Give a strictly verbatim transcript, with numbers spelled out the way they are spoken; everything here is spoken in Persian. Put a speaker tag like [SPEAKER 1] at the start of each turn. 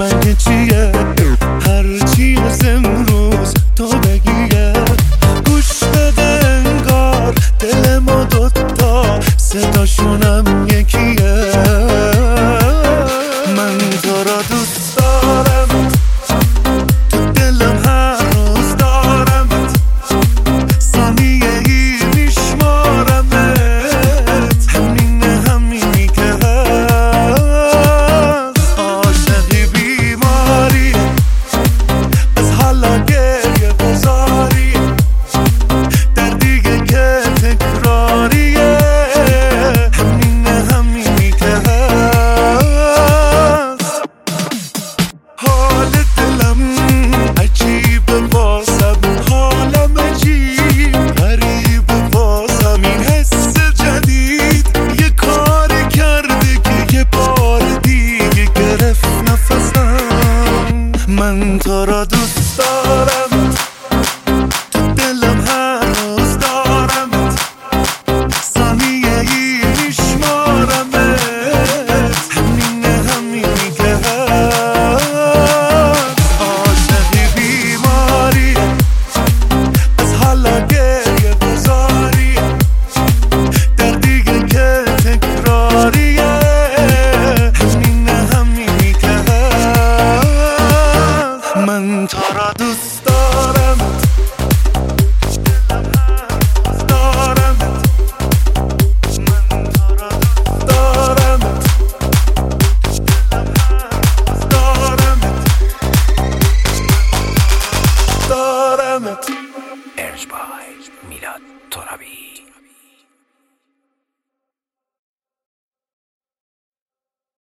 [SPEAKER 1] من چیه هرچی از امروز تو بگیه. گوش بده انگار دل ما دوتا صداشونم یکیه. من تو را دوست دارم، تو دلم هر روز دارمت، ثانیه ای میشمارمت، همین همینی که هست. عاشقی بیماری از حالا گریه بزاری، دردیه که تکراریه، همین همینی که هست. حال دلم عجیبه واسم، حالم عجیب غریبه واسم، این حس جدید یه کاری کرده که یه بار دیگه گرفت نفسم. من تو را دوست دارم، تو دلم هر روز دارمت، ثانیه ای میشمارمت، همین همینی که هست. عاشقی بیماری از حالا گریه بزاری، دردیه که تکراریه، همین همینی که هست. من تو را دوست دارم، دارمت، من تو را دوست دارم، دارمت، دارمت.
[SPEAKER 2] ارج بای میلاد ترابی.